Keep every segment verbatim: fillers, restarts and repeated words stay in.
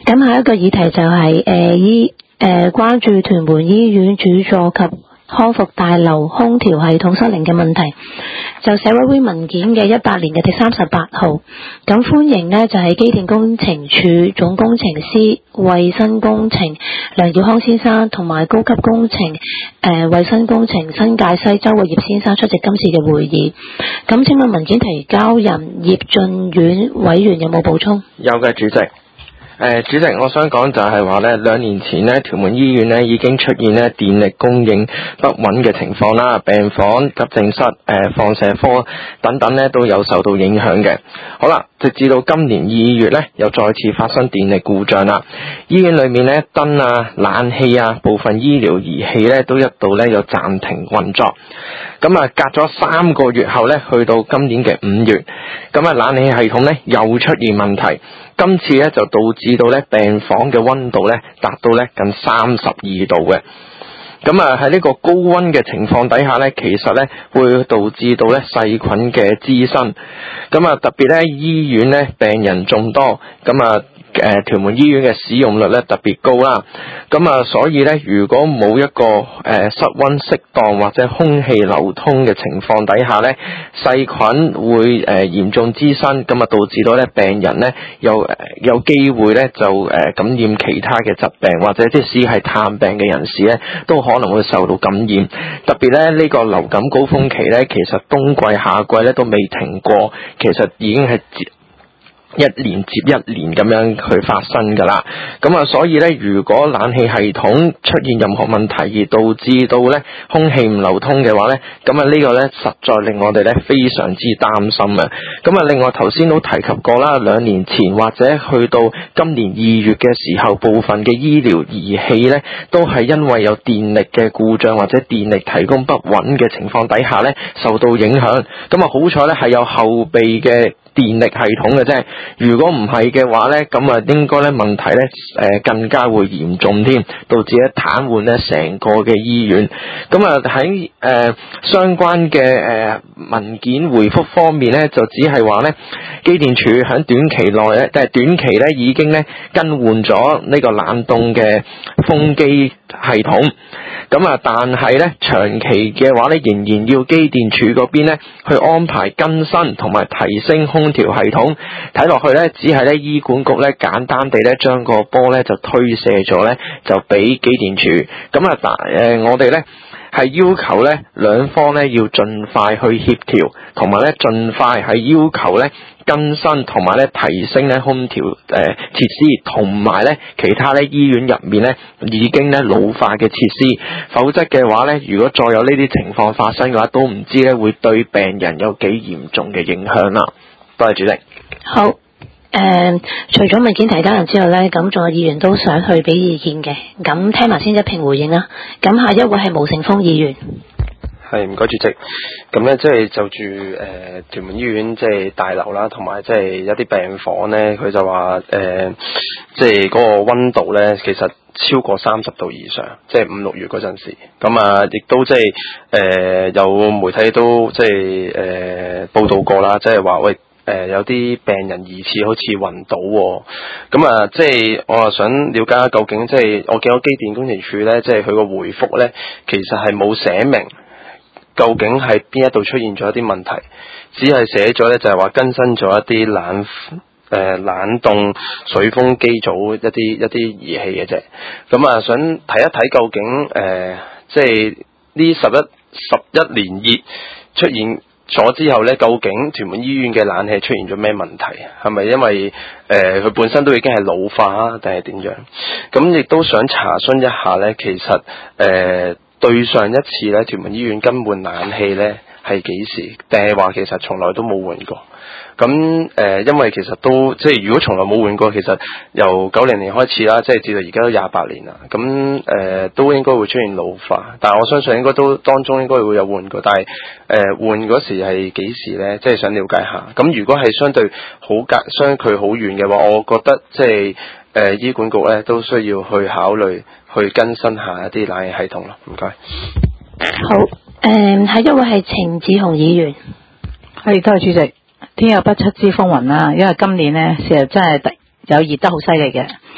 咁下一個議題就係、是、誒、呃、醫誒、呃、關注屯門醫院主座及康復大樓空調系統失靈嘅問題，就社委會文件嘅一八年嘅第三十八號，咁歡迎呢就係、是、機電工程處總工程師衛生工程梁耀康先生同埋高級工程誒衛生工程新界西周偉業先生出席今次嘅會議。咁請問文件提交人葉俊遠委員有冇補充？ 有嘅，主席。誒、呃，主席，我想講就係話呢，兩年前呢，屯門醫院呢已經出現呢電力供應不穩嘅情況啦，病房、急症室、誒、呃、放射科等等呢都有受到影響嘅。好啦，直至到今年二月呢，又再次發生電力故障啦。醫院裏面呢，燈啊、冷氣啊、部分醫療儀器呢都一度呢有暫停運作。咁啊，隔咗三個月後呢，去到今年嘅五月，咁啊冷氣系統呢又出現問題。今次咧就導致到咧病房嘅溫度咧達到咧近三十二度嘅，咁啊喺呢個高溫嘅情況底下咧，其實咧會導致到咧細菌嘅滋生，咁啊特別咧醫院咧病人眾多，咁啊誒屯門醫院嘅使用率咧特別高啦，咁啊所以咧如果冇一個誒、呃、室溫適當或者空氣流通嘅情況底下咧，細菌會誒、呃、嚴重滋生，咁啊導致到咧病人咧有誒、呃、有機會咧就誒、呃、感染其他嘅疾病，或者即使係探病嘅人士咧都可能會受到感染。特別咧呢、這個流感高峰期咧，其實冬季夏季咧都未停過，其實已經係一年接一年咁樣去發生噶啦，咁啊所以咧如果冷氣系統出現任何問題而導致到咧空氣唔流通嘅話咧，咁啊呢個咧實在令我哋咧非常之擔心啊！咁啊另外頭先都提及過啦，兩年前或者去到今年二月嘅時候，部分嘅醫療儀器咧都係因為有電力嘅故障或者電力提供不穩嘅情況底下咧受到影響，咁啊好彩咧係有後備嘅電力系統嘅啫，如果唔係嘅話咧，咁啊應該咧問題咧誒更加會嚴重添，導致咧癱瘓咧成個嘅醫院。咁啊喺誒相關嘅誒文件回覆方面咧，就只係話咧機電署喺短期內咧，即係短期咧已經咧更換咗呢個冷凍嘅風機系統。咁啊，但係咧長期嘅話咧，仍然要機電署嗰邊咧去安排更新同埋提升空調系統。睇落去咧，只係咧醫管局咧簡單地咧將個波咧就推卸咗咧，就俾機電署。咁啊，但誒我哋咧係要求咧兩方咧要盡快去協調，同埋咧盡快係要求咧更新同埋咧提升咧空調誒設施，同埋咧其他咧醫院入面咧已經咧老化嘅設施，否則嘅話咧，如果再有呢啲情況發生嘅話，都唔知咧會對病人有幾嚴重嘅影響啦。多謝主席。 好，誒、呃，除咗文件提交人之後咧，咁仲有議員都想去俾意見嘅，咁聽埋先一併回應啦。咁下一位係毛成峰議員。 係，唔該主席。咁咧即係就住誒屯門醫院即係大樓啦，同埋即係一啲病房咧，佢就話誒即係嗰個溫度咧，其實超過三十度以上，即係五六月嗰陣時。咁啊，亦都即係誒有媒體都即係誒報道過啦，即係話喂。誒、呃，有啲病人疑似好似暈倒、哦，咁啊，即係我啊想了解下究竟，即係我見到機電工程署咧，即係佢個回覆咧，其實係冇寫明究竟係邊一度出現咗一啲問題，只係寫咗咧就係話更新咗一啲冷誒、呃、冷凍水風機組一啲一啲儀器嘅啫，咁啊想睇一睇究竟誒、呃，即係呢十一十一連熱出現咗之後咧，究竟屯門醫院嘅冷氣出現咗咩問題？係咪因為誒佢、呃、本身都已經係老化啊，定係點樣？咁亦都想查詢一下咧，其實誒、呃、對上一次咧屯門醫院更換冷氣咧係幾時？定係話其實從來都冇換過？咁誒、呃，因為其實都即係如果從來冇換過，其實由九零年開始啦，即係至到而家都廿八年啦。咁誒、呃、都應該會出現老化，但係我相信應該都當中應該會有換過。但係誒、呃、換嗰時係幾時咧？即係想了解下。咁如果係相對好隔相距好遠嘅話，我覺得即係誒、呃、醫管局咧都需要去考慮去更新下一啲冷氣系統咯。唔該。 好，誒、呃，下一位係程志雄議員。 係，多謝主席。天有不測之風雲啦，因為今年呢，事實真係有熱得好犀利嘅。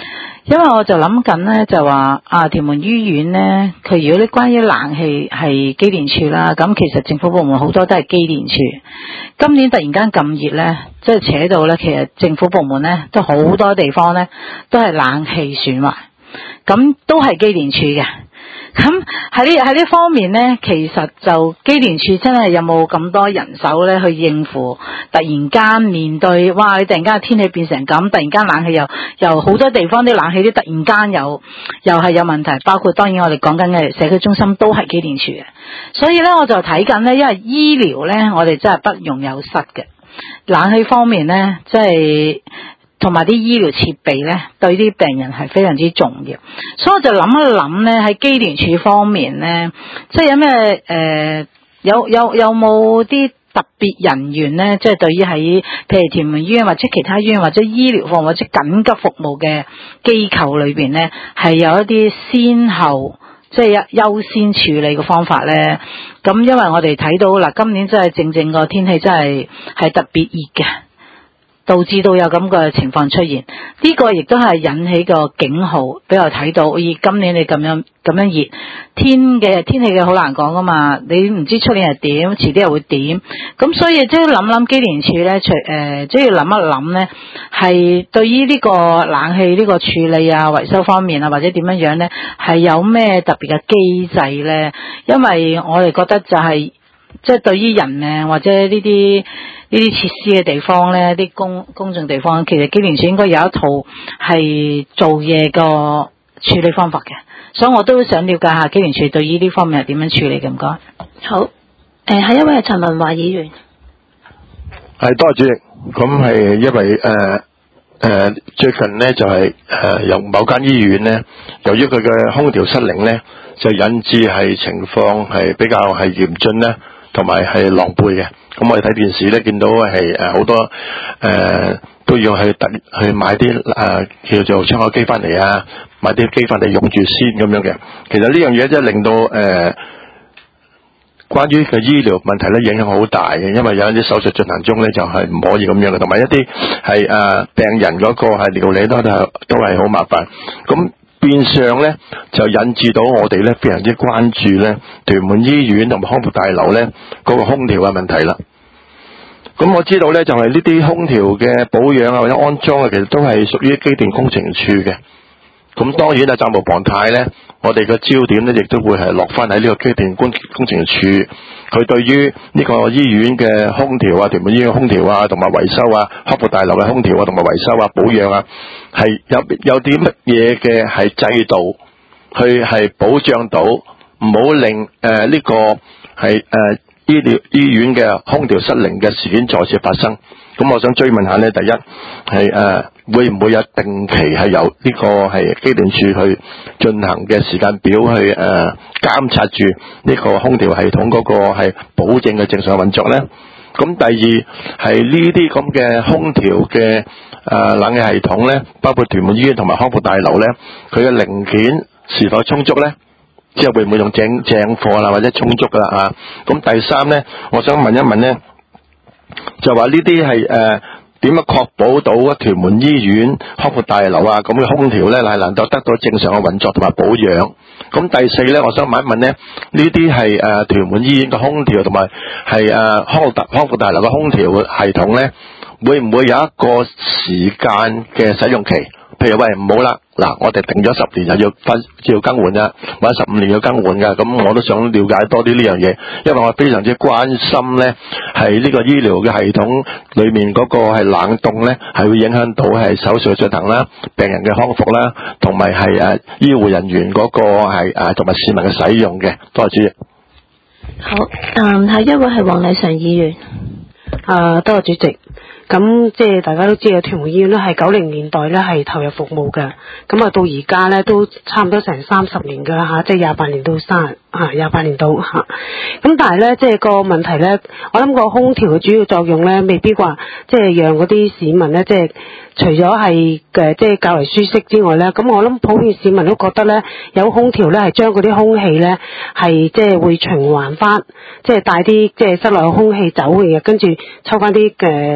因為我就諗緊咧，就話啊，屯門醫院咧，佢如果啲關於冷氣係機電處啦，咁其實政府部門好多都係機電處。今年突然間咁熱咧，即係扯到咧，其實政府部門咧都好多地方咧都係冷氣損壞，咁都係機電處嘅。咁喺呢喺呢方面咧，其實就機電處真係有冇咁多人手咧去應付突然間面對，哇！你突然間天氣變成咁，突然間冷氣又又好多地方啲冷氣啲突然間又又係有問題，包括當然我哋講緊嘅社區中心都係機電處嘅。所以咧我就睇緊咧，因為醫療咧我哋真係不容有失嘅，冷氣方面咧即係同埋啲醫療設備咧，對啲病人係非常之重要，所以我就諗一諗咧，喺機電處方面咧，即係有咩誒、呃，有有有冇啲特別人員咧，即係對於喺譬如屯門醫院或者其他醫院或者醫療服務或者緊急服務嘅機構裏邊咧，係有一啲先後即係優先處理嘅方法咧？咁因為我哋睇到嗱，今年真係正正個天氣真係係特別熱嘅。導致到有咁嘅情況出現，呢、這個亦都係引起個警號，俾我睇到，咦，今年你咁樣咁樣熱，天嘅天氣嘅好難講噶嘛，你唔知出年係點，遲啲又會點，咁所以即係諗諗機電處咧，除誒即係要諗一諗咧，係對於呢個冷氣呢個處理啊、維修方面啊，或者點樣樣咧，係有咩特別嘅機制咧？因為我哋覺得就係即係對於人命或者呢啲。呢啲設施嘅地方咧，啲公公眾地方，其實機電處應該有一套係做嘢個處理方法嘅，所以我都想了解下機電處對於呢方面係點樣處理嘅，唔該。 好，誒，下一位係陳文華議員。 係，多謝主席。咁係因為誒誒、呃呃、最近呢，就係、是、誒、呃、由某間醫院呢，由於佢嘅空調失靈呢，就引致係情況係比較係嚴峻呢，同埋係狼狽嘅。咁我哋睇電視咧，見到係誒好多誒、呃、都要去特去買啲誒、呃、叫做窗口機翻嚟啊，買啲機翻嚟用住先咁樣嘅。其實呢樣嘢真係令到誒、呃、關於嘅醫療問題咧影響好大嘅，因為有一啲手術進行中咧就係、是、唔可以咁樣嘅，同埋一啲係誒病人嗰個係料理都係都係好麻煩。咁變相咧就引致到我哋咧非常之關注咧屯門醫院同埋康復大樓咧嗰個空調嘅問題啦。咁我知道咧就係呢啲空調嘅保養啊或者安裝啊，其實都係屬於機電工程處嘅。咁當然啊，責無旁貸咧，我哋嘅焦點咧亦都會係落翻喺呢個機電工工程處，佢對於呢個醫院嘅空調啊、屯門醫院嘅空調啊同埋維修啊、康復大樓嘅空調啊同埋維修啊、保養啊，係有有啲乜嘢嘅係制度去係保障到，唔好令誒呢、呃這個係誒、呃、醫療醫院嘅空調失靈嘅事件再次發生。咁我想追問下呢，第一係誒、呃、會唔會有定期係由呢個係機電處去進行嘅時間表去誒、呃、監察住呢個空調系統嗰個係保證嘅正常運作呢？咁第二係呢啲咁嘅空調嘅誒冷氣系統呢，包括屯門醫院同埋康復大樓呢，佢嘅零件是否充足呢？即係會唔會用正正貨啦，或者充足噶啦啊？咁第三呢，我想問一問呢，就話呢啲係誒點樣確保到屯門醫院康復大樓啊咁嘅空調咧係能夠得到正常嘅運作同埋保養？咁第四咧，我想問一問咧，呢啲係誒屯門醫院嘅空調同埋係誒康復大康復大樓嘅空調系統咧，會唔會有一個時間嘅使用期？譬如喂唔好啦，嗱我哋定咗十年又要分要更換噶，或者十五年要更換噶，咁我都想了解多啲呢樣嘢，因為我非常之關心咧，係呢個醫療嘅系統裏面嗰個係冷凍咧，係會影響到係手術進行啦、病人嘅康復啦，同埋係誒醫護人員嗰個係誒同埋市民嘅使用嘅。多謝主席。 好，嗯，下一位係黃麗嫦議員。 啊，多謝主席。咁即係大家都知道，屯門醫院咧係九零年代咧係投入服務嘅，咁啊到而家咧都差唔多成三十年噶啦吓，即係廿八年到三啊廿八年到吓。咁但係咧即係個問題咧，我諗個空調嘅主要作用咧，未必話即係讓嗰啲市民咧即係除咗係嘅即係較為舒適之外咧，咁我諗普遍市民都覺得咧有空調咧係將嗰啲空氣咧係即係會循環翻，即係帶啲即係室內嘅空氣走嘅，跟住抽翻啲嘅即係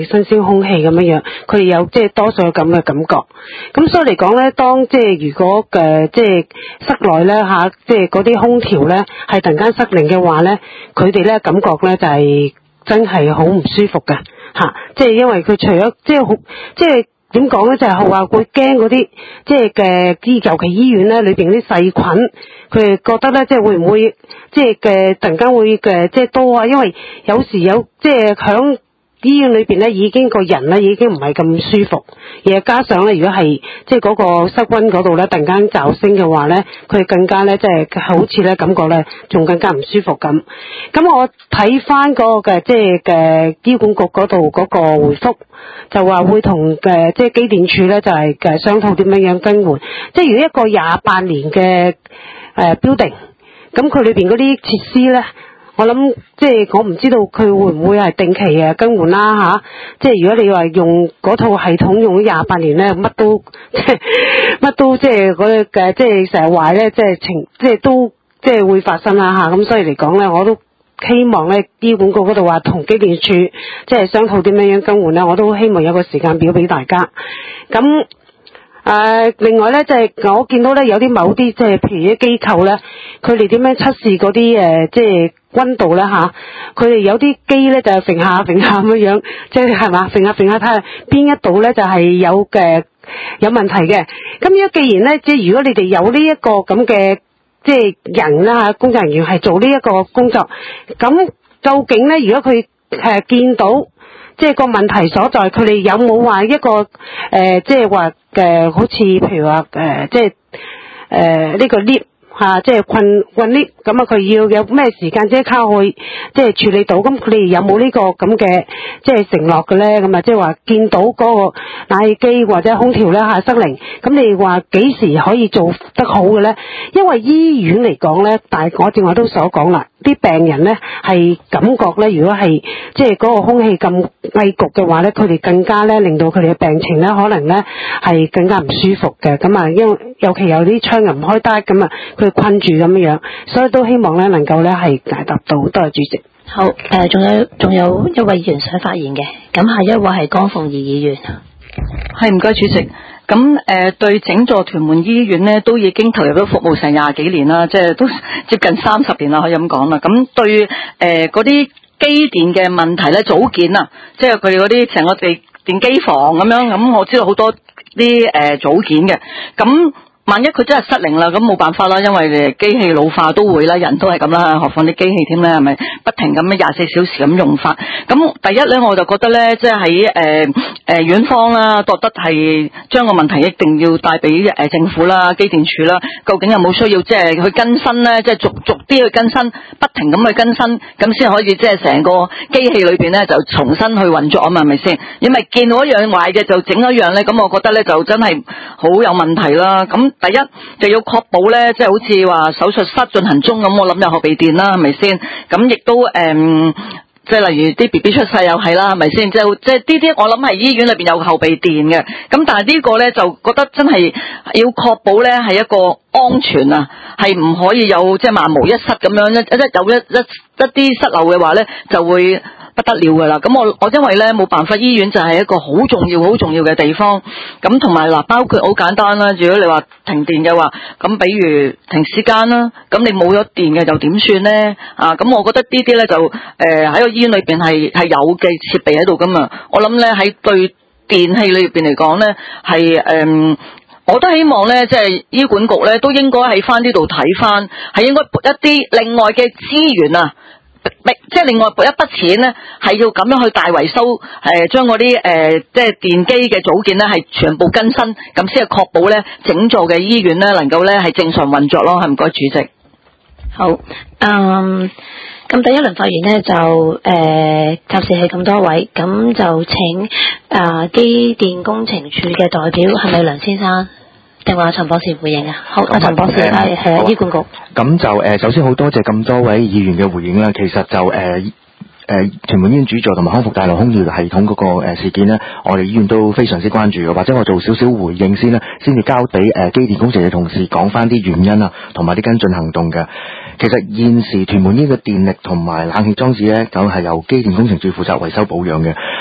係新鮮空氣咁樣樣，佢哋有即係多數有咁嘅感覺。咁所以嚟講咧，當即係如果嘅即係室內咧嚇，即係嗰啲空調咧係突然間失靈嘅話咧，佢哋咧感覺咧就係、是、真係好唔舒服嘅嚇，即係因為佢除咗即係好即係。點講咧？就係話會驚嗰啲即係嘅醫，尤其醫院咧裏邊啲細菌，佢哋覺得咧即係會唔會即係嘅突然間會嘅即係多啊？因為有時有即係響醫院裏邊咧已經個人咧已經唔係咁舒服，而加上咧如果係即係嗰個室溫嗰度咧突然間驟升嘅話咧，佢哋更加咧即係好似咧感覺咧仲更加唔舒服咁。咁我睇翻嗰個嘅即係嘅醫管局嗰度嗰個回覆，就話會同嘅即係機電署咧就係嘅商討點樣樣更換。即係如果一個廿八年嘅誒 building，咁佢裏邊嗰啲設施咧。我諗即係我唔知道佢會唔會係定期誒更換啦吓，即係如果你話用嗰套系統用咗廿八年咧，乜都即係乜都即係嗰嘅即係成日壞咧，即係情即係都即係會發生啦吓，咁所以嚟講咧，我都希望咧醫管局嗰度話同機電署即係商討點樣樣更換咧，我都希望有個時間表俾大家。咁誒、呃，另外咧，即、就、係、是、我見到咧有啲某啲即係譬如啲機構咧，佢哋點樣測試嗰啲誒，即係溫度咧吓，佢哋有啲機咧就係揈下揈下咁樣樣，即係係嘛揈下揈下睇下邊一度咧就係有嘅有問題嘅。咁如果既然咧，即係如果你哋有呢一個咁嘅即係人啦吓，工作人員係做呢一個工作，咁究竟咧，如果佢誒見到即係個問題所在，佢哋有冇話一個誒、呃，即係話嘅，好似譬如話誒、呃，即係誒呢個 lift 吓，即係困困 lift，咁啊佢要有咩時間即刻去即係處理到？咁佢哋有冇呢個咁嘅即係承諾嘅咧？咁啊，即係話見到嗰個冷氣機或者空調咧吓失靈，咁你話幾時可以做得好嘅咧？因為醫院嚟講咧，但係我正話都所講啦。啲病人咧係感覺咧，如果係即係嗰個空氣咁翳焗嘅話咧，佢哋更加咧令到佢哋嘅病情咧可能咧係更加唔舒服嘅。咁啊，因為尤其有啲窗又唔開得，咁啊佢困住咁樣樣，所以都希望咧能夠咧係解答到。多謝主席。 好，誒仲有仲有一位議員想發言嘅，咁下一位係江鳳儀議員。 係，唔該主席。咁誒、呃、對整座屯門醫院咧都已經投入咗服務成廿幾年啦，即係都接近三十年啦，可以咁講啦。咁對誒嗰啲機電嘅問題咧組件啊，即係佢哋嗰啲成個地電機房咁樣，咁我知道好多啲誒、呃、組件嘅。咁萬一佢真係失靈啦，咁冇辦法啦，因為機器老化都會啦，人都係咁啦，何況啲機器添咧，係咪不停咁樣廿四小時咁用法？咁第一咧，我就覺得咧，即係喺誒誒院方啦，覺得係將個問題一定要帶俾誒政府啦、機電署啦，究竟有冇需要即係去更新咧？即係逐逐啲去更新，不停咁去更新，咁先可以即係成個機器裏邊咧就重新去運作啊嘛，係咪先？因為見到一樣壞嘅就整一樣咧，咁我覺得咧就真係好有問題啦。咁第一就要確保咧，即係好似話手術室進行中咁，我諗有後備電啦，係咪先？咁亦都誒、嗯，即係例如啲 B B 出世又係啦，係咪先？即係即係呢啲，我諗係醫院裏邊有後備電嘅。咁但係呢個咧就覺得真係要確保咧係一個安全啊，係唔可以有即係萬無一失咁樣，一一有一一一啲失漏嘅話咧就會不得了噶啦。咁我我因為咧冇辦法，醫院就係一個好重要好重要嘅地方。咁同埋嗱，包括好簡單啦，如果你話停電嘅話，咁比如停屍間啦，咁你冇咗電嘅就點算咧？啊，咁我覺得呢啲咧就誒喺、呃、個醫院裏邊係係有嘅設備喺度噶嘛。我諗咧喺對電器裏邊嚟講咧係誒。我都希望咧，即係醫管局咧，都應該喺翻呢度睇翻，係應該撥一啲另外嘅資源啊，即係另外撥一筆錢咧，係要咁樣去大維修，誒、呃，將嗰啲誒，即係電機嘅組件咧，係全部更新，咁先係確保咧整座嘅醫院咧，能夠咧係正常運作咯。係唔該，主席。 好，嗯。咁第一輪發言呢，就誒、呃，暫時係咁多位，咁就請啊機電工程處嘅代表係咪梁先生，定話陳博士回應啊？好，阿陳博士係係啊，醫管局。 咁就誒、呃，首先好多謝咁多位議員嘅回應啦。其實就誒。呃誒，屯門醫院主座同埋康復大樓空調系統嗰個誒事件呢，我哋醫院都非常之關注嘅。或者我做少少回應先啦，先至交俾誒機電工程嘅同事講翻啲原因啊，同埋啲跟進行動嘅。其實現時屯門醫院嘅電力同埋冷氣裝置呢，咁係由機電工程處負責維修保養嘅。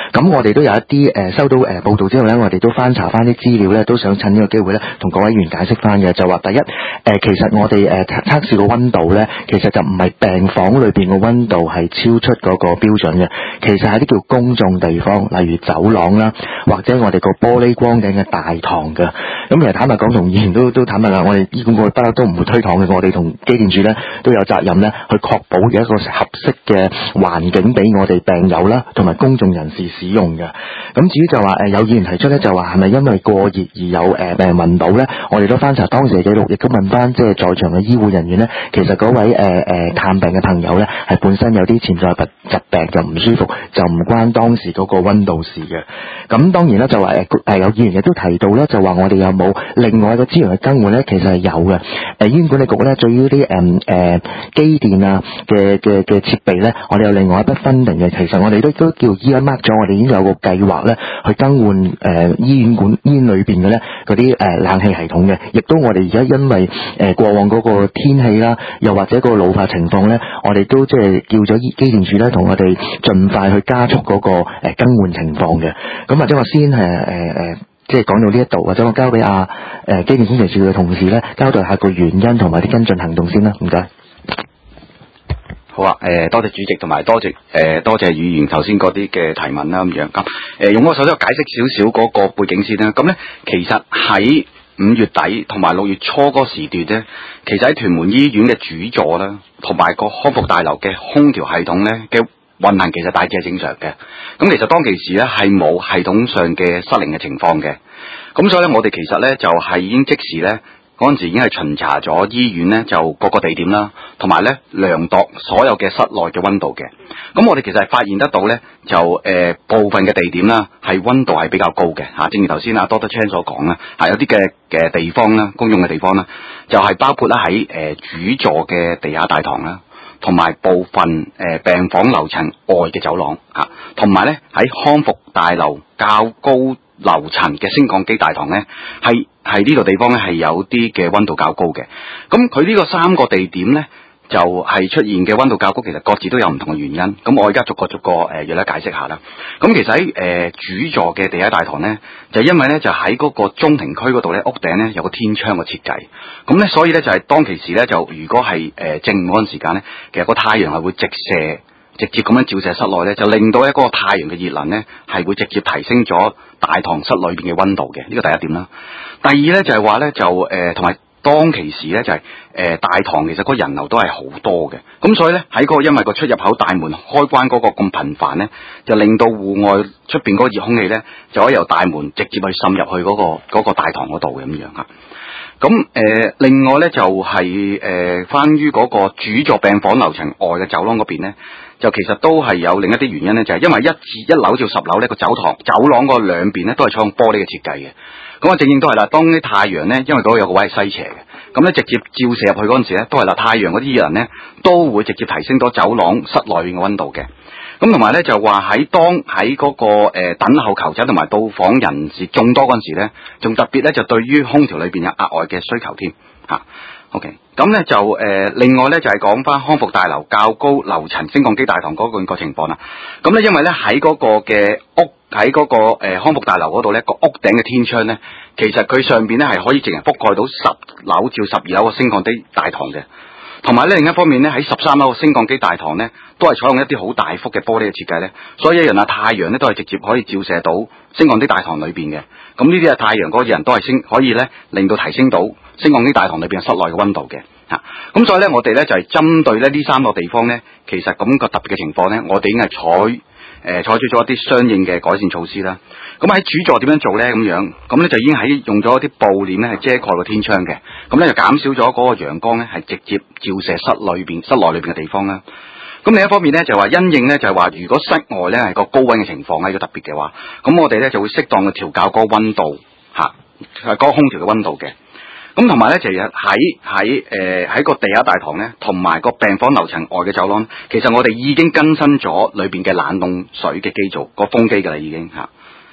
咁我哋都有一啲誒、呃、收到誒、呃、報道之後咧，我哋都翻查翻啲資料咧，都想趁呢個機會咧，同各位議員解釋翻嘅，就話第一誒、呃，其實我哋誒測測試個溫度咧，其實就唔係病房裏邊個溫度係超出嗰個標準嘅，其實係啲叫公眾地方，例如走廊啦，或者我哋個玻璃光景嘅大堂嘅。咁其實坦白講，同議員都都坦白啦，我哋醫管局不嬲都唔會推搪嘅，我哋同機電署咧都有責任咧，去確保嘅一個合適嘅環境俾我哋病友啦，同埋公眾人士使用嘅。咁至於就話誒有議員提出咧，就話係咪因為過熱而有誒誒聞到咧？我哋都翻查當時嘅記錄，亦都問翻即係在場嘅醫護人員咧，其實嗰位誒誒、呃、探病嘅朋友咧，係本身有啲潛在疾疾病就唔舒服，就唔關當時嗰個溫度事嘅。咁當然啦，就話誒誒有議員亦都提到咧，就話我哋有冇另外一個資源去更換咧？其實係有嘅。誒醫院管理局咧，對於啲誒誒機電啊嘅嘅嘅設備咧，我哋有另外一筆分定嘅。其實我哋都都叫 earmark 咗，我哋已經有個計劃咧，去更換誒、呃、醫院管醫院裏邊嘅咧嗰啲誒冷氣系統嘅。亦都我哋而家因為誒、呃、過往嗰個天氣啦，又或者個老化情況咧，我哋都即係叫咗機電署咧，同我哋盡快去加速嗰、那個誒、呃、更換情況嘅。咁或者我先誒誒誒，即係講到呢一度，或者我交俾阿誒機電工程署嘅同事咧，交代下個原因同埋啲跟進行動先啦。唔該。 好啊，誒、呃，多謝主席同埋多謝誒、呃，多謝議員頭先嗰啲嘅提問啦，咁樣咁，誒、呃，用我手先解釋少少嗰個背景先啦。咁咧，其實喺五月底同埋六月初嗰時段咧，其實喺屯門醫院嘅主座啦，同埋個康復大樓嘅空調系統咧嘅運行，其實大致係正常嘅。咁其實當其時咧係冇系統上嘅失靈嘅情況嘅。咁所以咧，我哋其實咧就係、是、已經即時咧。嗰陣時已經係巡查咗醫院咧，就各個地點啦，同埋咧量度所有嘅室內嘅溫度嘅。咁我哋其實係發現得到咧，就誒、呃、部分嘅地點啦，係溫度係比較高嘅嚇。正如頭先阿 Doctor Chan 所講啦，係有啲嘅嘅地方啦，公用嘅地方啦，就係、是、包括咧喺誒主座嘅地下大堂啦，同埋部分誒、呃、病房樓層外嘅走廊嚇，同埋咧喺康復大樓較高樓層嘅升降機大堂咧，係係呢個地方咧係有啲嘅溫度較高嘅。咁佢呢個三個地點咧，就係、是、出現嘅溫度較高，其實各自都有唔同嘅原因。咁我而家逐個逐個誒，要、呃、咧解釋下啦。咁其實喺誒、呃、主座嘅地下大堂咧，就因為咧就喺嗰個中庭區嗰度咧，屋頂咧有個天窗嘅設計。咁咧所以咧就係、是、當其時咧，就如果係誒、呃、正午嗰陣時間咧，其實個太陽係會直射。直接咁樣照射室內咧，就令到一個太陽嘅熱能咧，係會直接提升咗大堂室裏邊嘅溫度嘅。呢個第一點啦。第二咧就係話咧，就誒同埋當其時咧就係、是、誒、呃、大堂其實個人流都係好多嘅。咁所以咧喺嗰個因為個出入口大門開關嗰個咁頻繁咧，就令到戶外出邊嗰個熱空氣咧，就可以由大門直接去滲入去嗰、那個嗰、那個大堂嗰度嘅咁樣嚇。咁誒、呃，另外咧就係、是、誒，關於嗰個主座病房樓層外嘅走廊嗰邊咧，就其實都係有另一啲原因咧，就係、是、因為一至一樓至十樓咧個走堂走廊個兩邊咧都係採用玻璃嘅設計嘅。咁啊，正正都係啦，當啲太陽咧，因為嗰度有個位係西斜嘅，咁咧直接照射入去嗰陣時咧，都係啦，太陽嗰啲熱能咧都會直接提升咗走廊室內邊嘅溫度嘅。咁同埋咧就話喺當喺嗰、那個誒、呃、等候求診同埋到訪人士眾多嗰陣時咧，仲特別咧就對於空調裏邊有額外嘅需求添嚇。OK，咁咧就誒、呃、另外咧就係講翻康復大樓較高樓層升降機大堂嗰個個情況啦。咁咧因為咧喺嗰個嘅屋喺嗰、那個誒、呃、康復大樓嗰度咧個屋頂嘅天窗咧，其實佢上邊咧係可以淨係覆蓋到十樓至十二樓嘅升降機大堂嘅。同埋咧另一方面咧喺十三樓嘅升降機大堂咧，都係採用一啲好大幅嘅玻璃嘅設計咧，所以一樣啊太陽咧都係直接可以照射到升降機大堂裏邊嘅。咁呢啲啊太陽嗰個人都係升可以咧令到提升到升降機大堂裏邊室內嘅溫度嘅嚇。咁、啊、所以咧我哋咧就係、是、針對咧呢三個地方咧，其實咁個特別嘅情況咧，我哋已經係採誒採取咗一啲相應嘅改善措施啦。咁喺主座點樣做咧？咁樣咁咧就已經喺用咗一啲布簾咧係遮蓋個天窗嘅，咁咧就減少咗嗰個陽光咧係直接照射室裏邊室內裏邊嘅地方啦。咁另一方面咧就係話因應咧就係話如果室外咧係個高溫嘅情況係個特別嘅話，咁我哋咧就會適當嘅調校嗰個溫度嚇，係、啊、嗰個空調嘅溫度嘅。咁同埋咧，其實喺喺誒喺個地下大堂咧，同埋個病房樓層外嘅走廊，其實我哋已經更新咗裏邊嘅冷凍水嘅機組個風機㗎啦，已經嚇。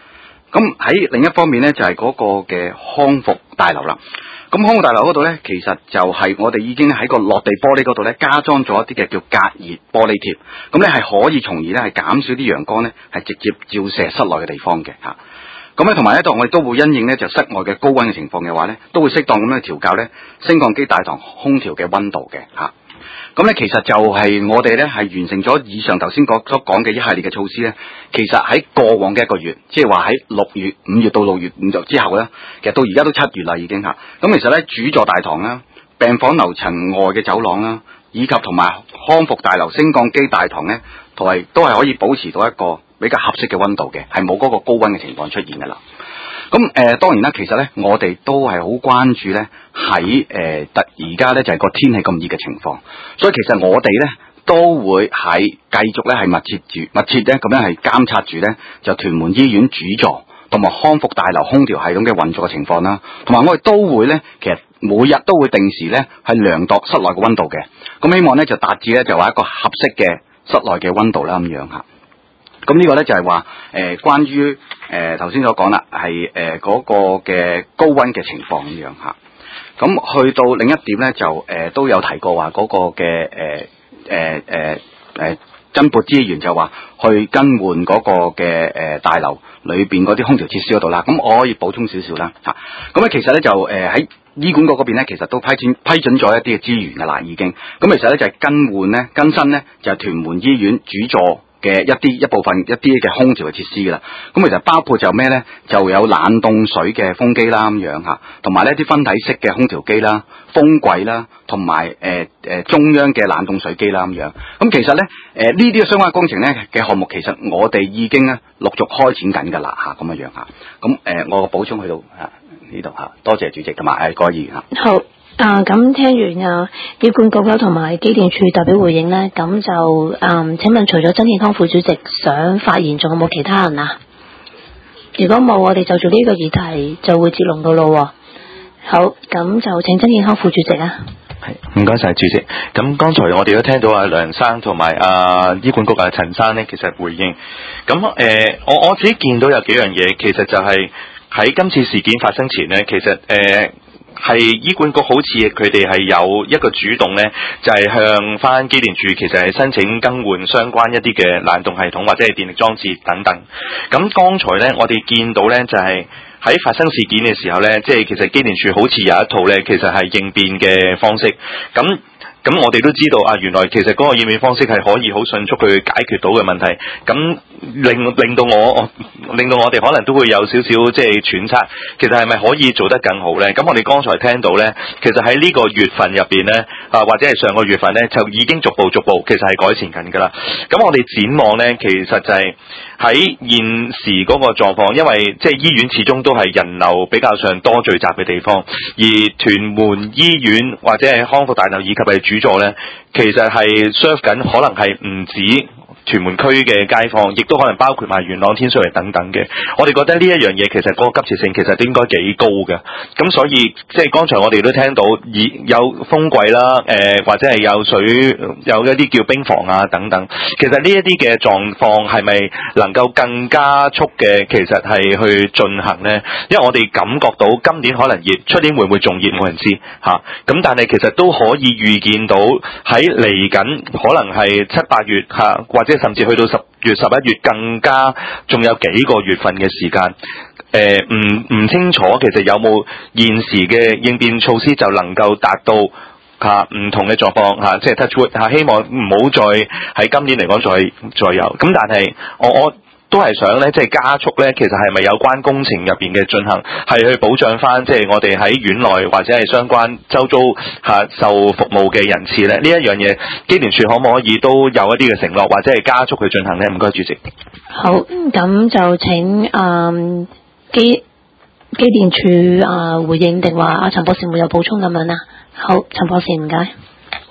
咁喺另一方面咧，就係、是、嗰個嘅康復大樓啦。咁康復大樓嗰度咧，其實就係我哋已經喺個落地玻璃嗰度咧，加裝咗一啲嘅叫隔熱玻璃貼。咁咧係可以從而咧係減少啲陽光咧係直接照射室內嘅地方嘅嚇。咁咧同埋咧度我哋都會因應咧就室外嘅高溫嘅情況嘅話咧，都會適當咁樣調校咧升降機大堂空調嘅溫度嘅嚇。咁咧其實就係我哋咧係完成咗以上頭先所講嘅一系列嘅措施咧，其實喺過往嘅一個月，即係話喺六月、五月到六月五日之後咧，其實到而家都七月啦已經嚇。咁其實咧主座大堂啦、病房樓層外嘅走廊啦，以及同埋康復大樓升降機大堂咧，同埋都係可以保持到一個比較合適嘅溫度嘅，係冇嗰個高溫嘅情況出現㗎啦。咁誒、呃、當然啦，其實咧我哋都係好關注咧喺誒特而家咧就係、是、個天氣咁熱嘅情況，所以其實我哋咧都會喺繼續咧係密切住密切咧咁樣係監察住咧就屯門醫院主座同埋康復大樓空調系統嘅運作嘅情況啦，同埋我哋都會咧其實每日都會定時咧係量度室內嘅溫度嘅，咁希望咧就達至咧就話一個合適嘅室內嘅溫度啦咁樣嚇。咁呢個咧就係話誒關於誒頭先所講啦，係誒嗰個嘅高溫嘅情況咁樣嚇。咁去到另一點咧就誒、呃、都有提過話嗰個嘅誒誒誒誒增撥資源就話去更換嗰個嘅誒、呃、大樓裏邊嗰啲空調設施嗰度啦。咁我可以補充少少啦嚇。咁咧其實咧就誒喺、呃、醫管局嗰邊咧，其實都批准批准咗一啲嘅資源㗎啦已經。咁其實咧就係、是、更換咧更新咧就係、是、屯門醫院主座嘅一啲一部分一啲嘅空調嘅設施噶啦，咁其實包括就咩咧，就有冷凍水嘅風機啦咁樣嚇，同埋呢啲分體式嘅空調機啦、風櫃啦，同埋誒誒中央嘅冷凍水機啦咁樣。咁其實咧誒呢啲嘅相關工程咧嘅項目，其實我哋已經咧陸續開展緊噶啦嚇，咁樣樣嚇。咁誒、呃、我個補充去到嚇呢度嚇，多謝主席同埋誒各位議員嚇。 好。啊，咁聽完啊，醫管局啦同埋機電處代表回應咧，咁就嗯，請問除咗曾健康副主席想發言，仲有冇其他人啊？如果冇，我哋就做呢個議題就會接龍到咯。好，咁就請曾健康副主席啊。 係，唔該晒主席。咁剛才我哋都聽到阿梁生同埋阿醫管局阿陳生咧，其實回應。咁誒、呃，我我自己見到有幾樣嘢，其實就係喺今次事件發生前咧，其實誒。呃係醫管局好似佢哋係有一個主動呢，就係、是、向翻機電處其實係申請更換相關一啲嘅冷凍系統或者係電力裝置等等。咁剛才呢，我哋見到呢，就係、是、喺發生事件嘅時候呢，即係其實機電處好似有一套呢，其實係應變嘅方式。咁咁我哋都知道啊，原來其實嗰個應變方式係可以好迅速去解決到嘅問題。咁令令到我令到我哋可能都會有少少即係揣測，其實係咪可以做得更好呢？咁我哋剛才聽到呢，其實喺呢個月份入邊呢，啊或者係上個月份呢，就已經逐步逐步其實係改善緊㗎啦。咁我哋展望呢，其實就係喺現時嗰個狀況，因為即係醫院始終都係人流比較上多聚集嘅地方，而屯門醫院或者係康復大樓以及係主座呢，其實係 serve 緊可能係唔止屯門區嘅街坊，亦都可能包括埋元朗、天水圍等等嘅。我哋覺得呢一樣嘢其實嗰個急切性其實都應該幾高嘅。咁所以即係剛才我哋都聽到以有風櫃啦，誒、呃、或者係有水有一啲叫冰房啊等等。其實呢一啲嘅狀況係咪能夠更加速嘅其實係去進行呢？因為我哋感覺到今年可能熱，出年會唔會仲熱冇人知嚇。咁、啊、但係其實都可以預見到喺嚟緊可能係七八月嚇、啊，或者甚至去到十月、十一月，更加仲有幾個月份嘅時間。誒唔唔清楚其實有冇現時嘅應變措施就能夠達到嚇唔、啊、同嘅狀況嚇，即係 touch wood 嚇，希望唔好再喺今年嚟講再再有。咁但係我我都係想咧，即係加速咧，其實係咪有關工程入邊嘅進行，係去保障翻即係我哋喺院內或者係相關周遭嚇受服務嘅人士咧？呢一樣嘢，機電處可唔可以都有一啲嘅承諾，或者係加速去進行咧？唔該，主席。 好，咁就請誒機機電處啊、呃、回應，定話阿陳博士會有補充咁樣啊？好，陳博士唔該。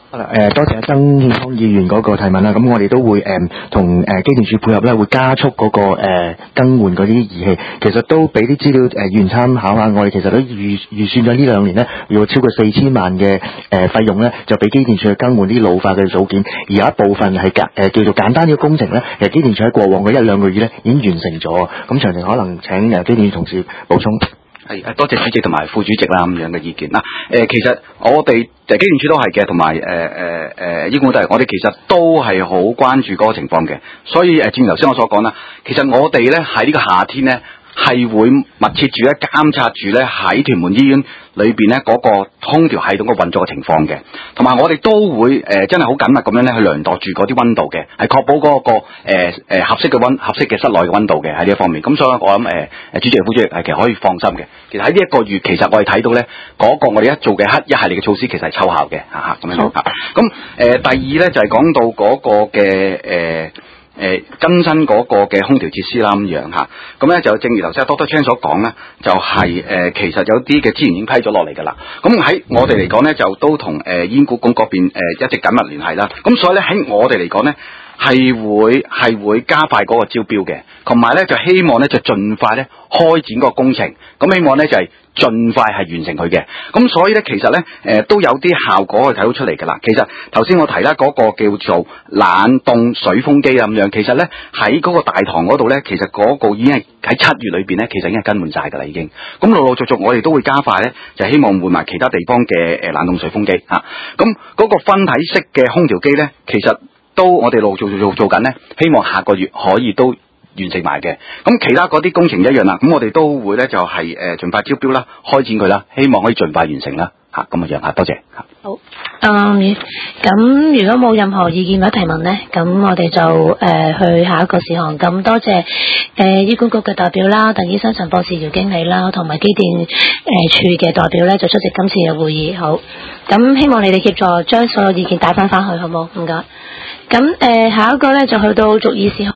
好啦，誒多謝阿曾憲康議員嗰個提問啦，咁我哋都會誒同誒機電署配合咧，會加速嗰、那個誒、呃、更換嗰啲儀器，其實都俾啲資料誒議員參考下，我哋其實都預預算咗呢兩年咧，要超過四千萬嘅誒、呃、費用咧，就俾機電署去更換啲老化嘅組件，而有一部分係簡誒叫做簡單啲嘅工程咧，其實機電署喺過往嘅一兩個月咧已經完成咗，咁詳情可能請誒機電署同事補充。 係誒，多謝主席同埋副主席啦咁樣嘅意見啦。誒、呃，其實我哋誒機電署都係嘅，同埋誒誒誒醫管都係，我哋其實都係好關注嗰個情況嘅。所以誒，正如頭先我所講啦，其實我哋咧喺呢個夏天咧係會密切住咧監察住咧喺屯門醫院裏邊咧嗰個空調系統嘅運作嘅情況嘅，同埋我哋都會誒、呃、真係好緊密咁樣咧去量度住嗰啲溫度嘅，係確保嗰、那個誒誒、呃、合適嘅溫合適嘅室內嘅溫度嘅喺呢一方面。咁所以我諗誒誒主席副主席係其實可以放心嘅。其實喺呢一個月，其實我哋睇到咧嗰、那個我哋一做嘅一系列嘅措施，其實係奏效嘅嚇嚇咁樣嚇。咁誒、呃、第二咧就係、是、講到嗰個嘅誒。呃誒、呃、更新嗰個嘅空調設施啦咁樣嚇，咁咧就正如頭先阿 Doctor Chan 所講咧，就係、是、誒、呃、其實有啲嘅資源已經批咗落嚟㗎啦。咁喺我哋嚟講咧，就都同誒醫管局嗰邊、呃、一直緊密聯繫啦。咁所以咧喺我哋嚟講咧，係會係會加快嗰個招標嘅，同埋咧就希望咧就盡快咧開展嗰個工程。咁希望咧就係、是。盡快係完成佢嘅，咁所以咧其實咧誒、呃、都有啲效果去睇到出嚟㗎啦。其實頭先我提啦嗰個叫做冷凍水風機啊咁樣，其實咧喺嗰個大堂嗰度咧，其實嗰個已經係喺七月裏邊咧，其實已經係更換晒㗎啦已經。咁陸陸續續我哋都會加快咧，就希望換埋其他地方嘅誒冷凍水風機嚇。咁、啊、嗰個分體式嘅空調機咧，其實都我哋陸陸續續做做緊咧，希望下個月可以都完成埋嘅，咁其他嗰啲工程一樣啦，咁我哋都會咧就係、是、誒、呃、盡快招標啦，開展佢啦，希望可以盡快完成啦，嚇咁嘅樣嚇，多謝。 好，嗯，咁如果冇任何意見或者提問咧，咁我哋就誒、呃、去下一個事項。咁多謝誒、呃、醫管局嘅代表啦，鄧醫生、陳博士、姚經理啦，同埋機電誒處嘅代表咧，就出席今次嘅會議。好，咁希望你哋協助將所有意見帶翻翻去，好冇？唔該。咁誒、呃、下一個咧就去到逐議事項。